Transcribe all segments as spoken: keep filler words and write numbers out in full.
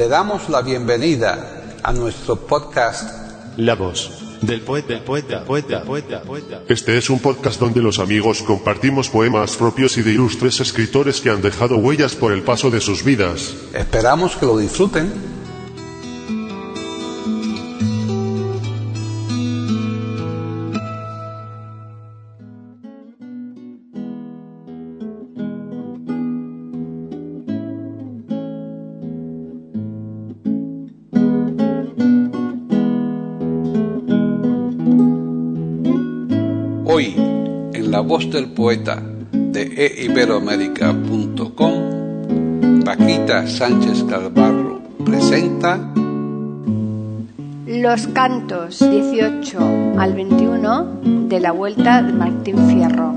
Le damos la bienvenida a nuestro podcast La voz del poeta, poeta, poeta, poeta, poeta. Este es un podcast donde los amigos compartimos poemas propios y de ilustres escritores que han dejado huellas por el paso de sus vidas. Esperamos que lo disfruten. Hoy, en La Voz del Poeta de e iberoamérica punto com, Paquita Sánchez Calvarro presenta Los cantos dieciocho al veintiuno de la Vuelta de Martín Fierro.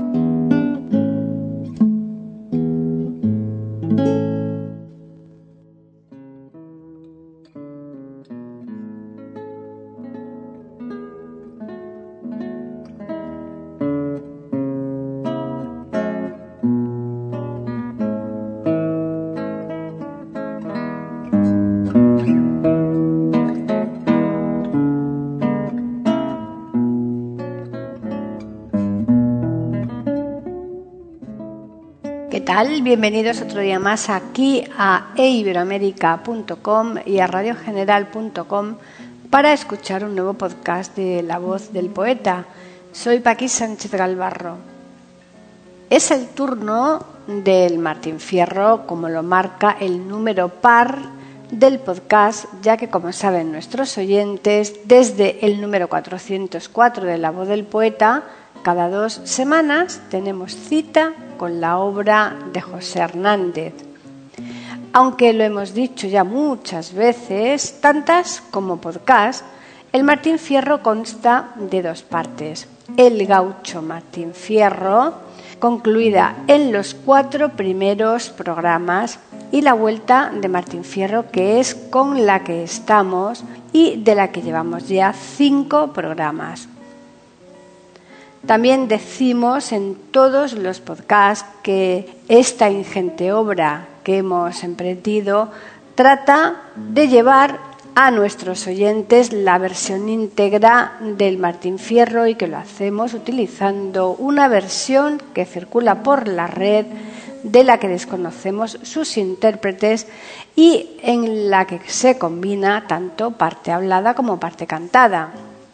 ¿Qué tal? Bienvenidos otro día más aquí a e iberoamérica punto com y a radio general punto com para escuchar un nuevo podcast de La Voz del Poeta. Soy Paquita Sánchez Calvarro. Es el turno del Martín Fierro, como lo marca el número par del podcast, ya que, como saben nuestros oyentes, desde el número cuatrocientos cuatro de La Voz del Poeta, cada dos semanas tenemos cita con la obra de José Hernández. Aunque lo hemos dicho ya muchas veces, tantas como podcast, el Martín Fierro consta de dos partes. El gaucho Martín Fierro, concluida en los cuatro primeros programas, y la Vuelta de Martín Fierro, que es con la que estamos y de la que llevamos ya cinco programas. También decimos en todos los podcasts que esta ingente obra que hemos emprendido trata de llevar a nuestros oyentes la versión íntegra del Martín Fierro y que lo hacemos utilizando una versión que circula por la red de la que desconocemos sus intérpretes y en la que se combina tanto parte hablada como parte cantada.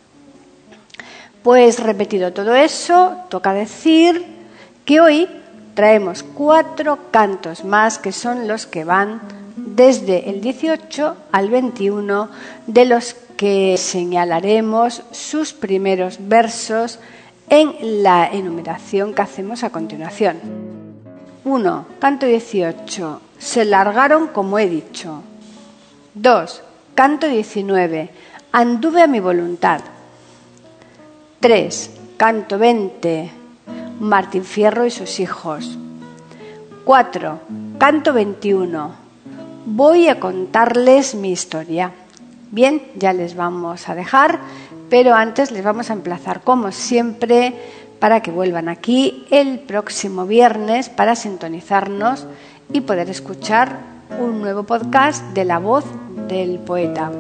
Pues repetido todo eso, toca decir que hoy traemos cuatro cantos más que son los que van desde el dieciocho al veintiuno, de los que señalaremos sus primeros versos en la enumeración que hacemos a continuación. uno. Canto dieciocho. Se largaron como he dicho. dos. Canto diecinueve. Anduve a mi voluntad. tres. Canto veinte. Martín Fierro y sus hijos. cuatro. Canto veintiuno. Voy a contarles mi historia. Bien, ya les vamos a dejar, pero antes les vamos a emplazar, como siempre, para que vuelvan aquí el próximo viernes para sintonizarnos y poder escuchar un nuevo podcast de La Voz del Poeta.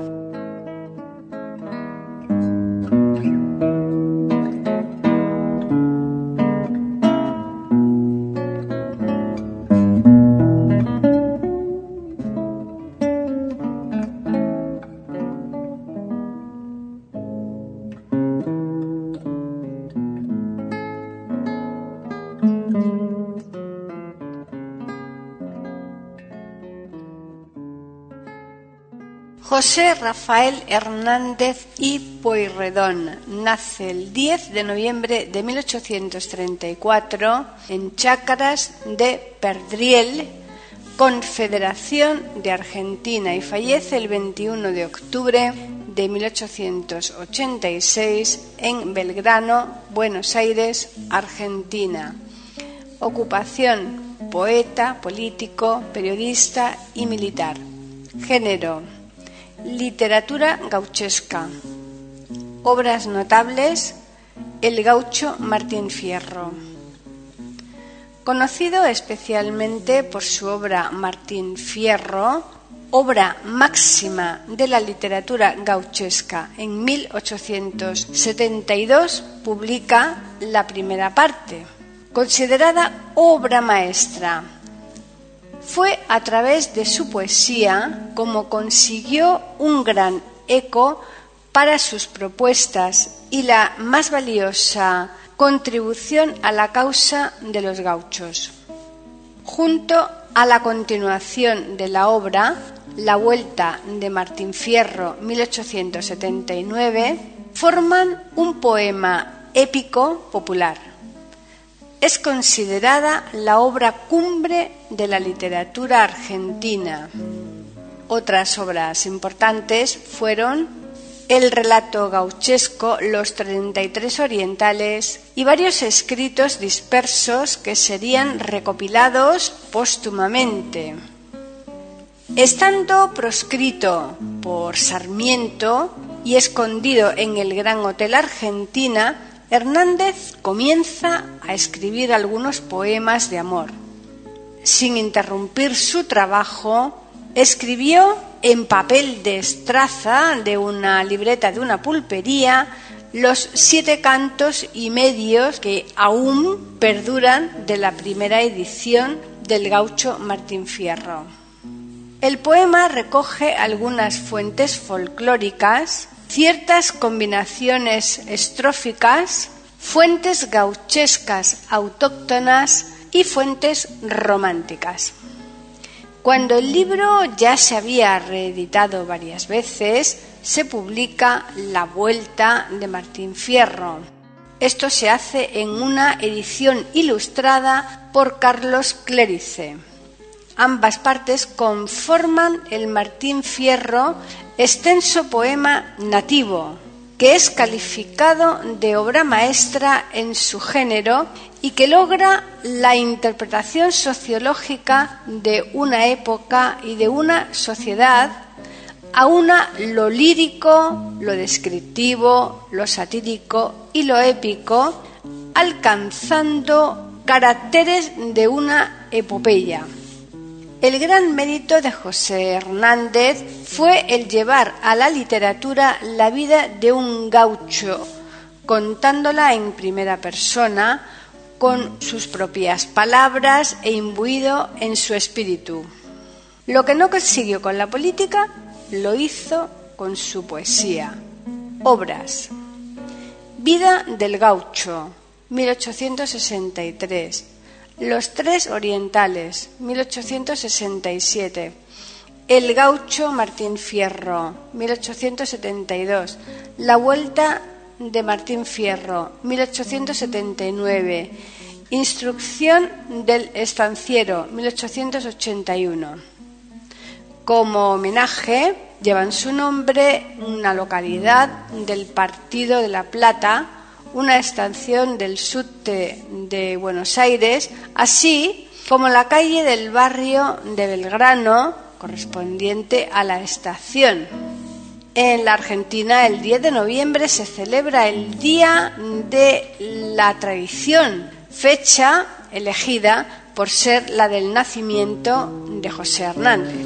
José Rafael Hernández y Pueyrredón nace el diez de noviembre de mil ochocientos treinta y cuatro en Chácaras de Perdriel, Confederación de Argentina, y fallece el veintiuno de octubre de mil ochocientos ochenta y seis en Belgrano, Buenos Aires, Argentina. Ocupación: poeta, político, periodista y militar. Género: literatura gauchesca. Obras notables: El gaucho Martín Fierro. Conocido especialmente por su obra Martín Fierro, obra máxima de la literatura gauchesca, en mil ochocientos setenta y dos publica la primera parte, considerada obra maestra. Fue a través de su poesía como consiguió un gran eco para sus propuestas y la más valiosa contribución a la causa de los gauchos. Junto a la continuación de la obra, La Vuelta de Martín Fierro, mil ochocientos setenta y nueve, forman un poema épico popular. Es considerada la obra cumbre de la literatura argentina. Otras obras importantes fueron el relato gauchesco Los treinta y tres orientales y varios escritos dispersos que serían recopilados póstumamente. Estando proscrito por Sarmiento y escondido en el Gran Hotel Argentina, Hernández comienza a escribir algunos poemas de amor. Sin interrumpir su trabajo, escribió en papel de estraza de una libreta de una pulpería los siete cantos y medios que aún perduran de la primera edición del gaucho Martín Fierro. El poema recoge algunas fuentes folclóricas, ciertas combinaciones estróficas, fuentes gauchescas autóctonas y fuentes románticas. Cuando el libro ya se había reeditado varias veces, se publica La Vuelta de Martín Fierro. Esto se hace en una edición ilustrada por Carlos Clérice. Ambas partes conforman el Martín Fierro, extenso poema nativo, que es calificado de obra maestra en su género y que logra la interpretación sociológica de una época y de una sociedad, aúna lo lírico, lo descriptivo, lo satírico y lo épico, alcanzando caracteres de una epopeya. El gran mérito de José Hernández fue el llevar a la literatura la vida de un gaucho, contándola en primera persona, con sus propias palabras e imbuido en su espíritu. Lo que no consiguió con la política, lo hizo con su poesía. Obras: Vida del gaucho, mil ochocientos sesenta y tres. Los tres orientales, mil ochocientos sesenta y siete. El gaucho Martín Fierro, mil ochocientos setenta y dos. La Vuelta de Martín Fierro, mil ochocientos setenta y nueve. Instrucción del estanciero, mil ochocientos ochenta y uno. Como homenaje, llevan su nombre una localidad del Partido de La Plata, una estación del subte de Buenos Aires, así como la calle del barrio de Belgrano, correspondiente a la estación. En la Argentina, el diez de noviembre se celebra el Día de la Tradición, fecha elegida por ser la del nacimiento de José Hernández.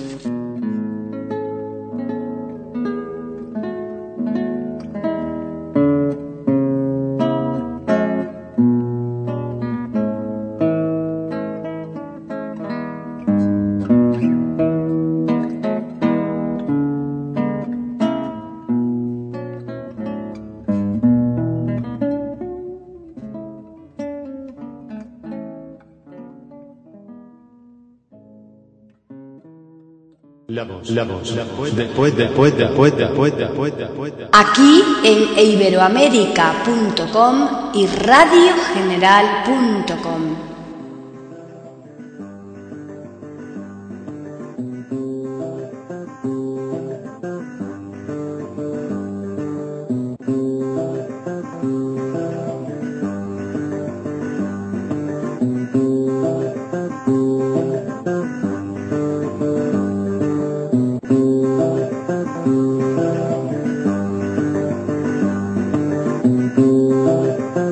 La voz, la voz, la voz, después, después, después, después, después, después. Aquí en iberoamérica punto com y radio general punto com.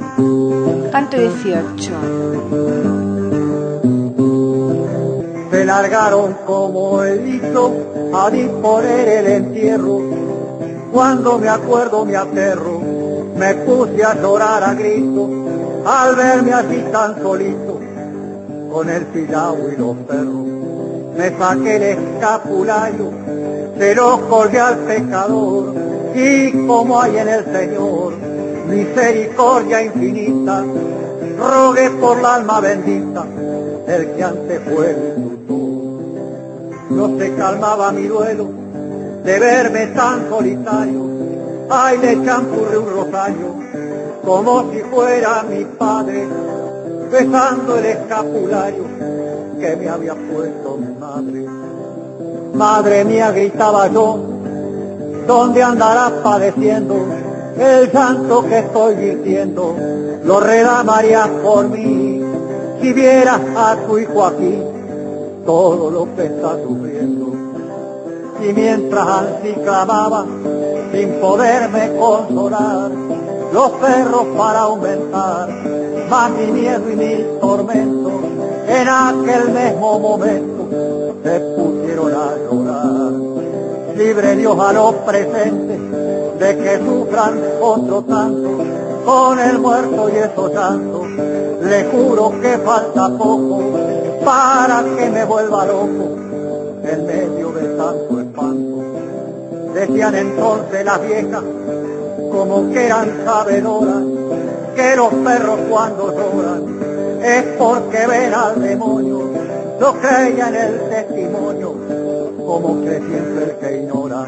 Canto dieciocho. largaron como el listo a disponer el entierro. Cuando me acuerdo me aterro, me puse a llorar a grito, al verme así tan solito, con el filao y los perros. Me saqué el escapulario, se lo colgué al pecador, y como hay en el Señor misericordia infinita, rogué por la alma bendita, el que antes fue mi tutor. No se calmaba mi duelo de verme tan solitario, ay, le champurré un rosario, como si fuera mi padre, besando el escapulario que me había puesto mi madre. Madre mía, gritaba yo, ¿dónde andarás padeciendo el santo que estoy vistiendo? Lo reclamarías por mí, si vieras a tu hijo aquí, todo lo que está sufriendo. Y mientras así clamaba, sin poderme consolar, los perros para aumentar más mi miedo y mi tormento, en aquel mismo momento se pusieron a llorar. Libre Dios a los presentes de que sufran otro tanto, con el muerto y esos santos, le juro que falta poco para que me vuelva loco en medio de tanto espanto. Decían entonces las viejas, como que eran sabedoras, que los perros cuando lloran es porque ven al demonio. No creía en el testimonio, como cree siempre el que ignora.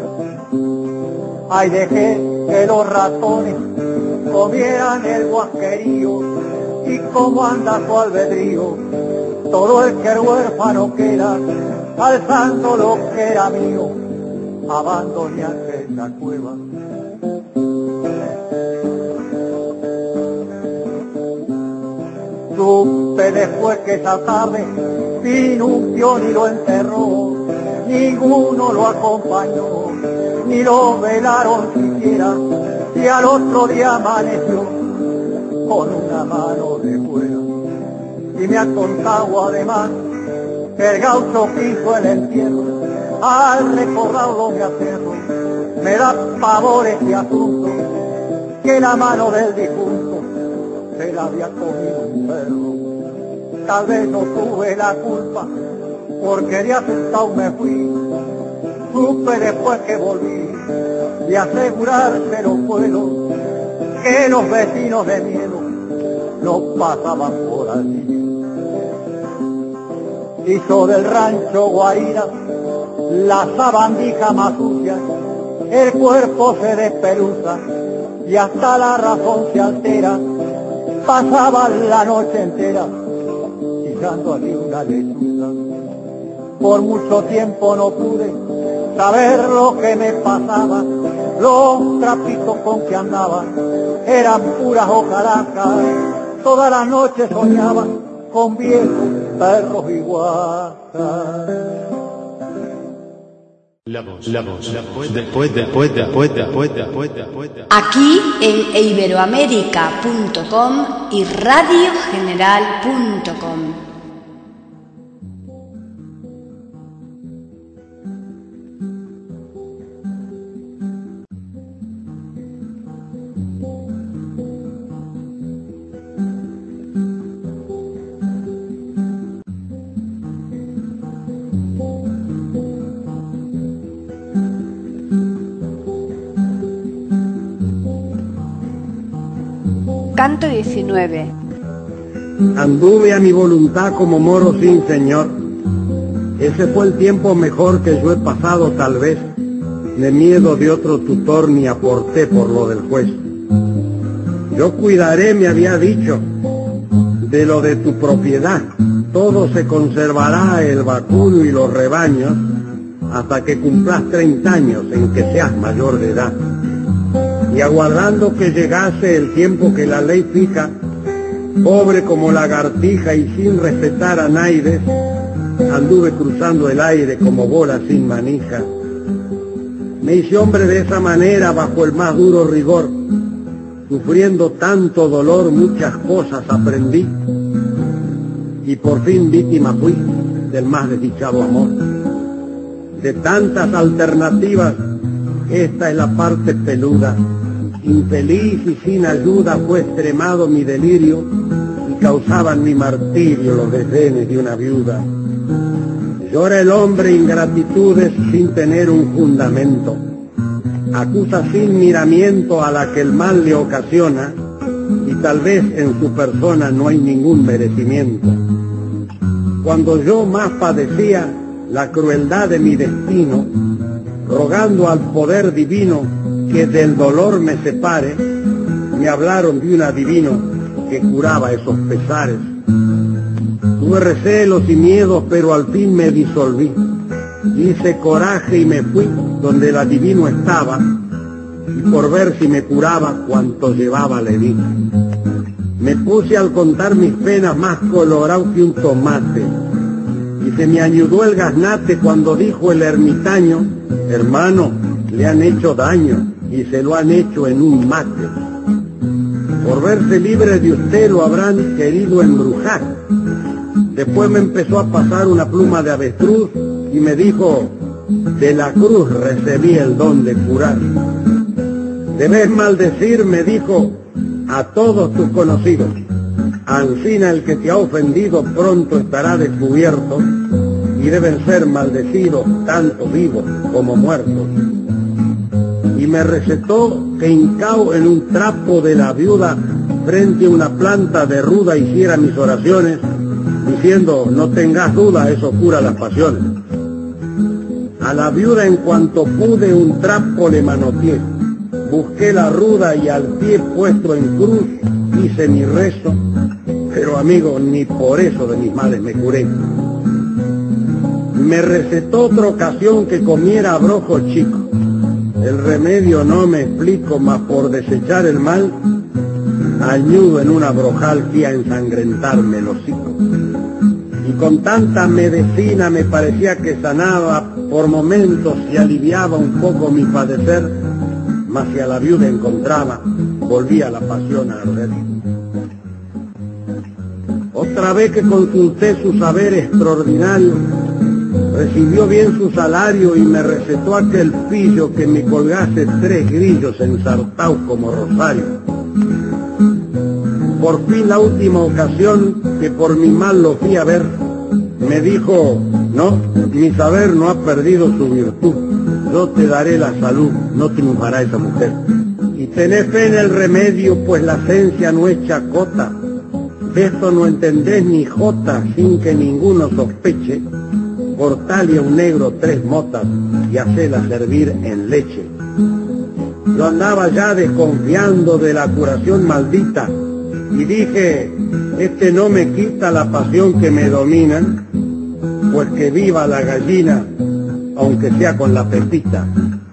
Ay, dejé que los ratones comieran el guasquerío, y como anda su albedrío, todo el que el huérfano queda, alzando lo que era mío, abandoné aquella cueva. Supe después que esa tarde vino un peón y lo enterró, ninguno lo acompañó, ni lo velaron siquiera, y al otro día amaneció con una mano de fuera. Y me han contado además que el gaucho que hizo el entierro, al recordarlo me aterro, me da pavor este asunto, que la mano del difunto se la había comido un perro. Tal vez no tuve la culpa, porque de asustado me fui, supe después que volví, y asegurarse los puedo, que los vecinos de miedo no pasaban por allí. Hizo del rancho guarida la sabandija más sucia, el cuerpo se despeluza y hasta la razón se altera. Pasaba la noche entera pisando allí una lechuza. Por mucho tiempo no pude saber lo que me pasaba, los trapitos con que andaba eran puras hojarascas. Toda la noche soñaba con viejos perros y guacas. La voz, la voz, la voz, después, después, después, después, después, después. Aquí en iberoamérica punto com y radio general punto com. Canto diecinueve. Anduve a mi voluntad como moro sin señor. Ese fue el tiempo mejor que yo he pasado tal vez. De miedo de otro tutor ni aporté por lo del juez. Yo cuidaré, me había dicho, de lo de tu propiedad. Todo se conservará, el vacuno y los rebaños, hasta que cumplas treinta años en que seas mayor de edad. Y aguardando que llegase el tiempo que la ley fija, pobre como lagartija y sin respetar a naides, anduve cruzando el aire como bola sin manija. Me hice hombre de esa manera bajo el más duro rigor, sufriendo tanto dolor muchas cosas aprendí, y por fin víctima fui del más desdichado amor. De tantas alternativas, esta es la parte peluda. Infeliz y sin ayuda fue extremado mi delirio y causaban mi martirio los desdenes de una viuda. Llora el hombre ingratitudes sin tener un fundamento. Acusa sin miramiento a la que el mal le ocasiona y tal vez en su persona no hay ningún merecimiento. Cuando yo más padecía la crueldad de mi destino, rogando al poder divino que del dolor me separe, me hablaron de un adivino que curaba esos pesares. Tuve recelos y miedos, pero al fin me disolví. Hice coraje y me fui donde el adivino estaba, y por ver si me curaba cuanto llevaba le di. Me puse al contar mis penas más colorado que un tomate, y se me añudó el gaznate cuando dijo el ermitaño: hermano, le han hecho daño, y se lo han hecho en un mate. Por verse libre de usted lo habrán querido embrujar. Después me empezó a pasar una pluma de avestruz y me dijo: de la cruz recibí el don de curar. Debes maldecir, me dijo, a todos tus conocidos. Ansina el que te ha ofendido pronto estará descubierto, y deben ser maldecidos tanto vivos como muertos. Y me recetó que hincao en un trapo de la viuda frente a una planta de ruda hiciera mis oraciones, diciendo: no tengas duda, eso cura las pasiones. A la viuda en cuanto pude un trapo le manoteé, busqué la ruda y al pie puesto en cruz hice mi rezo, pero amigo, ni por eso de mis males me curé. Me recetó otra ocasión que comiera abrojo chico. El remedio no me explico, mas por desechar el mal, añudo en un abrojal fui a ensangrentarme el hocico. Y con tanta medicina me parecía que sanaba por momentos y aliviaba un poco mi padecer, mas si a la viuda encontraba, volvía la pasión a arder. Otra vez que consulté su saber extraordinario, recibió bien su salario y me recetó aquel pillo que me colgase tres grillos ensartados como rosario. Por fin la última ocasión que por mi mal lo fui a ver, me dijo: no, mi saber no ha perdido su virtud, yo te daré la salud, no triunfará esa mujer. Y tenés fe en el remedio, pues la esencia no es chacota, de esto no entendés ni jota, sin que ninguno sospeche, cortale a un negro tres motas y hacela servir en leche. Yo andaba ya desconfiando de la curación maldita, y dije: este no me quita la pasión que me domina, pues que viva la gallina, aunque sea con la pepita.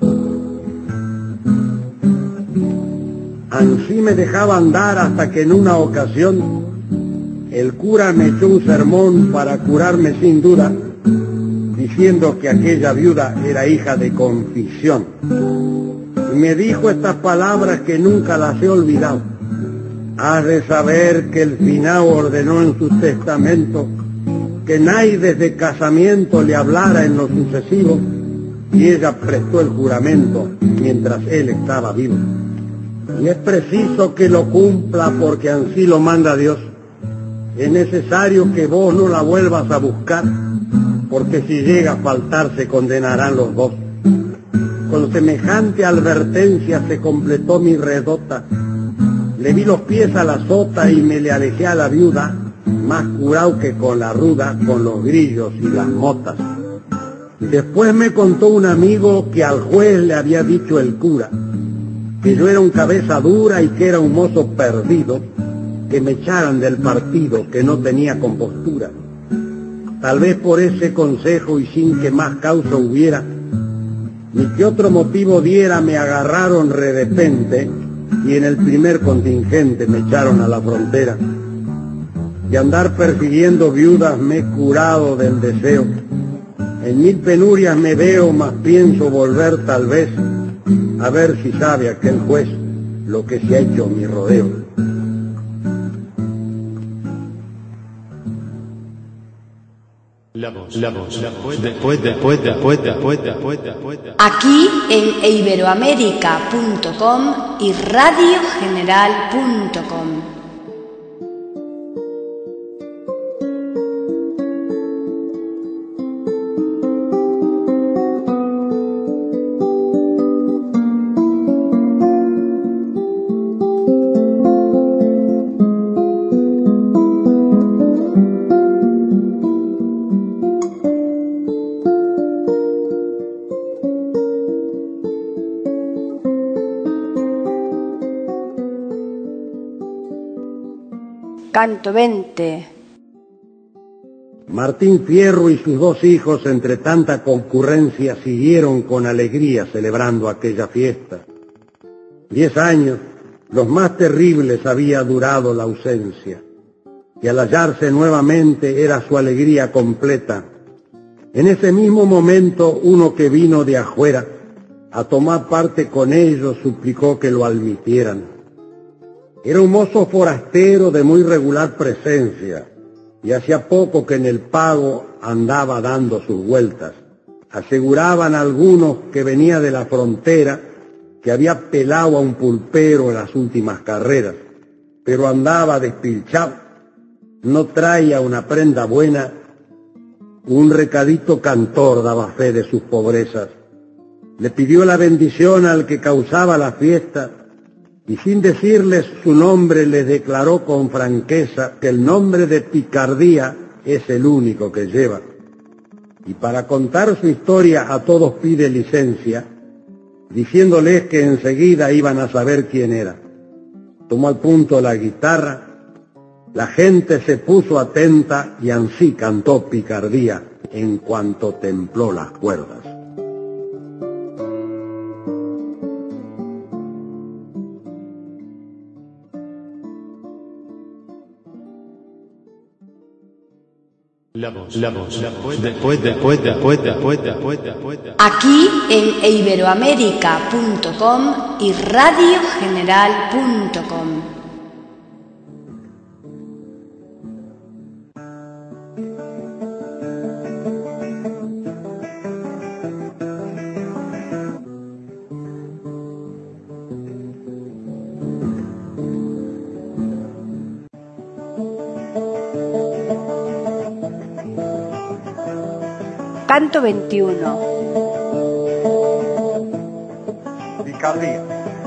Ansí me dejaba andar hasta que en una ocasión el cura me echó un sermón para curarme sin duda, diciendo que aquella viuda era hija de confesión. Y me dijo estas palabras que nunca las he olvidado: has de saber que el finao ordenó en su testamento que nadie desde casamiento le hablara en lo sucesivo, y ella prestó el juramento mientras él estaba vivo. Y es preciso que lo cumpla porque así lo manda Dios. Es necesario que vos no la vuelvas a buscar, porque si llega a faltar se condenarán los dos. Con semejante advertencia se completó mi redota. Le vi los pies a la sota y me le alejé a la viuda, más curado que con la ruda, con los grillos y las motas. Después me contó un amigo que al juez le había dicho el cura que yo era un cabeza dura y que era un mozo perdido, que me echaran del partido, que no tenía compostura. Tal vez por ese consejo y sin que más causa hubiera, ni que otro motivo diera, me agarraron re repente y en el primer contingente me echaron a la frontera. De andar persiguiendo viudas me he curado del deseo. En mil penurias me veo, mas pienso volver tal vez, a ver si sabe aquel juez lo que se ha hecho mi rodeo. La voz, la voz, la voz, después, después, después, después, después, después. Aquí en iberoamerica punto com y radio general punto com. Canto veinte. Martín Fierro y sus dos hijos, entre tanta concurrencia, siguieron con alegría celebrando aquella fiesta. Diez años, los más terribles, había durado la ausencia, y al hallarse nuevamente era su alegría completa. En ese mismo momento, uno que vino de afuera a tomar parte con ellos suplicó que lo admitieran. Era un mozo forastero de muy regular presencia, y hacía poco que en el pago andaba dando sus vueltas. Aseguraban algunos que venía de la frontera, que había pelado a un pulpero en las últimas carreras, pero andaba despilchado, no traía una prenda buena. Un recadito cantor daba fe de sus pobrezas. Le pidió la bendición al que causaba la fiesta, y sin decirles su nombre les declaró con franqueza que el nombre de picardía es el único que lleva. Y para contar su historia a todos pide licencia, diciéndoles que enseguida iban a saber quién era. Tomó al punto la guitarra, la gente se puso atenta y ansí cantó picardía en cuanto templó las cuerdas. La voz, la voz, la voz, después, después, después, después, después, después. Aquí en iberoamerica punto com y radio general punto com. Canto veintiuno. Picardía.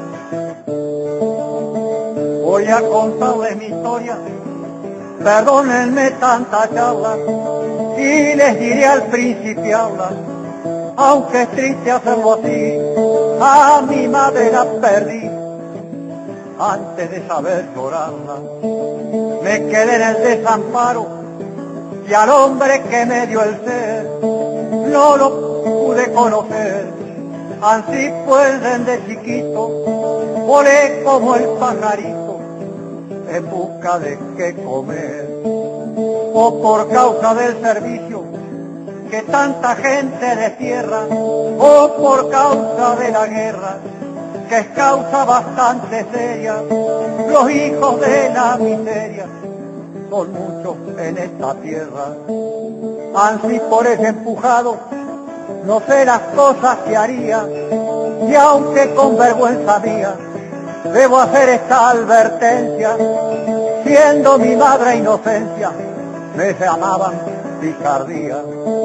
Voy a contarles mi historia, perdónenme tanta charla, y les diré al principiarla, aunque es triste hacerlo así. A mi madre la perdí antes de saber llorarla, me quedé en el desamparo, y al hombre que me dio el ser no lo pude conocer. Así pues desde chiquito volé como el pajarito en busca de qué comer, o por causa del servicio que tanta gente destierra, o por causa de la guerra que es causa bastante seria. Los hijos de la miseria son muchos en esta tierra. Así por ese empujado no sé las cosas que haría, y aunque con vergüenza mía debo hacer esta advertencia, siendo mi madre inocencia me llamaban picardía.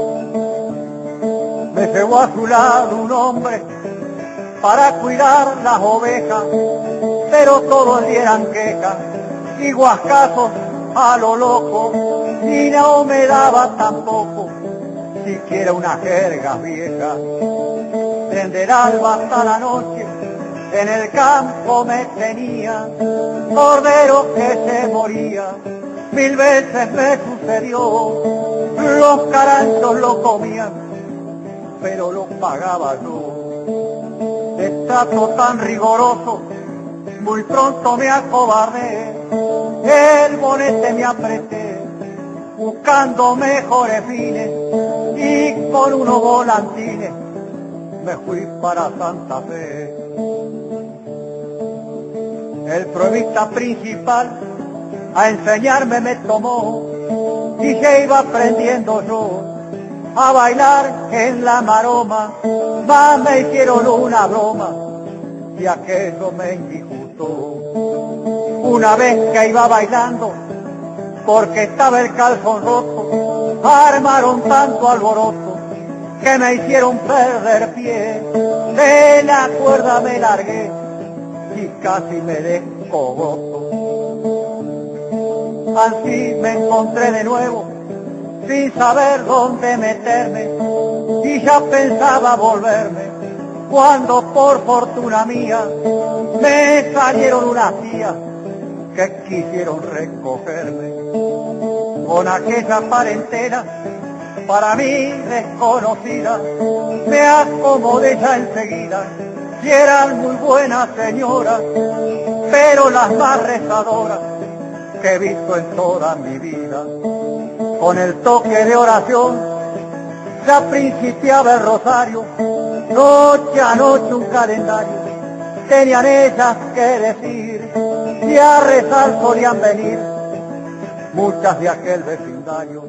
Me llevó a su lado un hombre para cuidar las ovejas, pero todos dieran quejas y guascazos a lo loco, y no me daba tampoco siquiera una jerga vieja. Desde el alba hasta la noche en el campo me tenía, cordero que se moría, mil veces me sucedió. Los caranchos lo comían, pero lo pagaba yo. De trato tan rigoroso muy pronto me acobardé, el bonete me apreté, buscando mejores fines, y con unos volantines me fui para Santa Fe. El pruebista principal a enseñarme me tomó, y se iba aprendiendo yo a bailar en la maroma, más me hicieron una broma y aquello me disgustó. Una vez que iba bailando, porque estaba el calzón roto, armaron tanto alboroto que me hicieron perder pie. De la cuerda me largué y casi me descogoto. Así me encontré de nuevo, sin saber dónde meterme, y ya pensaba volverme, cuando por fortuna mía me salieron unas tías que quisieron recogerme. Con aquella parentela, para mí desconocida, me acomodé ya enseguida, y eran muy buenas señoras, pero las más rezadoras que he visto en toda mi vida. Con el toque de oración ya principiaba el rosario, noche a noche un calendario tenían ellas que decir, y a rezar solían venir muchas de aquel vecindario.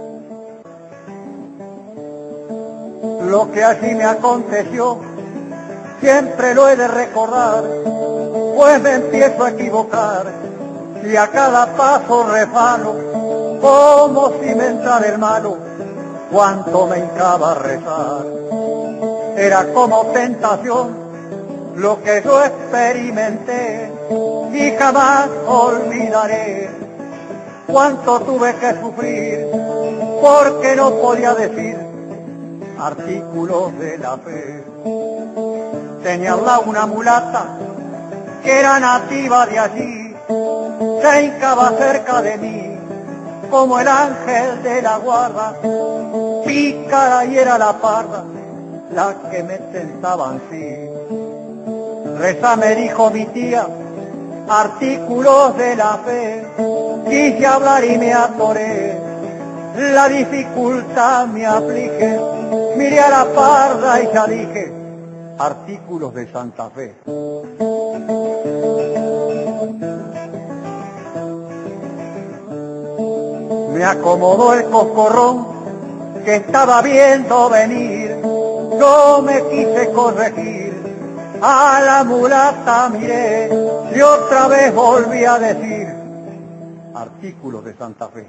Lo que allí me aconteció siempre lo he de recordar, pues me empiezo a equivocar y a cada paso refalo, como si me entrara el malo, cuanto me hincaba a rezar. Era como tentación lo que yo experimenté, y jamás olvidaré cuánto tuve que sufrir, porque no podía decir artículos de la fe. Tenía al lado una mulata que era nativa de allí, se hincaba cerca de mí como el ángel de la guarda, pícara y era la parda la que me tentaba así. Reza, me dijo mi tía, artículos de la fe, quise hablar y me atoré, la dificultad me aflige, miré a la parda y ya dije, artículos de Santa Fe. Me acomodó el coscorrón que estaba viendo venir, yo me quise corregir, a la mulata miré y otra vez volví a decir, artículos de Santa Fe.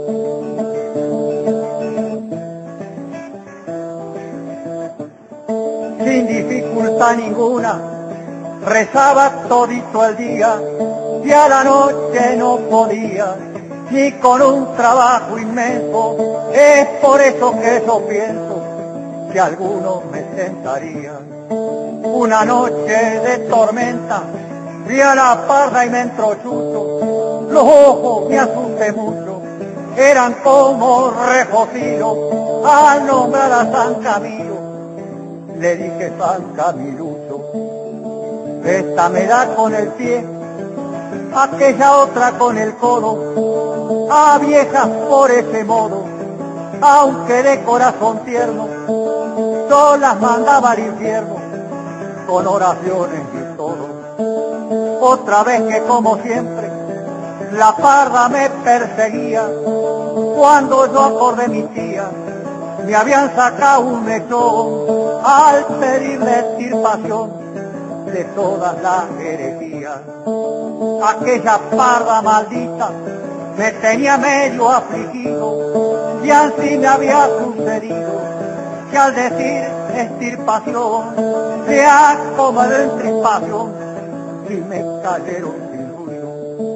Sin dificultad ninguna, rezaba todito el día, y a la noche no podía, ni con un trabajo inmenso. Es por eso que yo pienso que algunos me tentarían. Una noche de tormenta, vi a la parda y me entró chucho, los ojos me asusté mucho, eran como refocidos, al nombrar a San Camilo, le dije San Camilucho. Esta me da con el pie, aquella otra con el codo, a viejas por ese modo, aunque de corazón tierno, yo las mandaba al infierno, con oraciones y todo. Otra vez que como siempre, la parda me perseguía, cuando yo acordé mi tía, me habían sacado un mechón, al pedirle extirpación de todas las herejías. Aquella parda maldita me tenía medio afligido, y así me había sucedido, que al decir extirpación, se acomodó en crispación, y me cayeron sin ruido.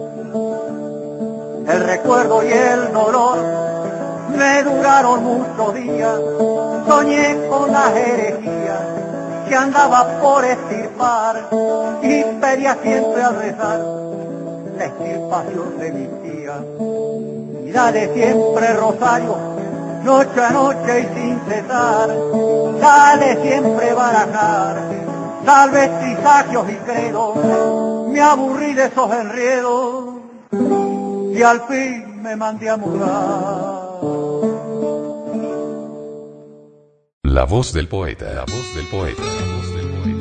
El recuerdo y el dolor me duraron muchos días, soñé con las herejías que andaba por extirpar, y pedía siempre al rezar la extirpación de mi tía. Y dale siempre rosario, noche a noche y sin cesar, dale siempre barajar, salve trisagios y credos, me aburrí de esos enredos, y al fin me mandé a mudar. La voz del poeta, la voz del poeta, la voz del poeta.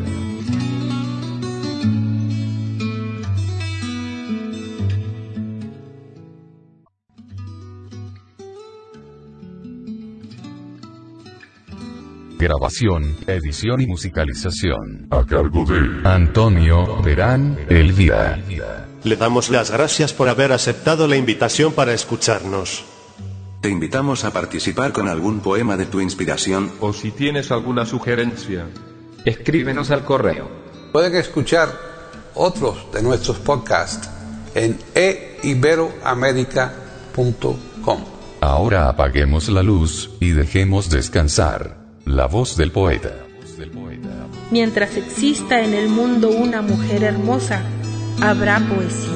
Grabación, edición y musicalización. A cargo de Antonio Verán Elvira. Le damos las gracias por haber aceptado la invitación para escucharnos. Te invitamos a participar con algún poema de tu inspiración. O si tienes alguna sugerencia, escríbenos al correo. Pueden escuchar otros de nuestros podcasts en e iberoamerica punto com. Ahora apaguemos la luz y dejemos descansar la voz del poeta. Mientras exista en el mundo una mujer hermosa, habrá poesía.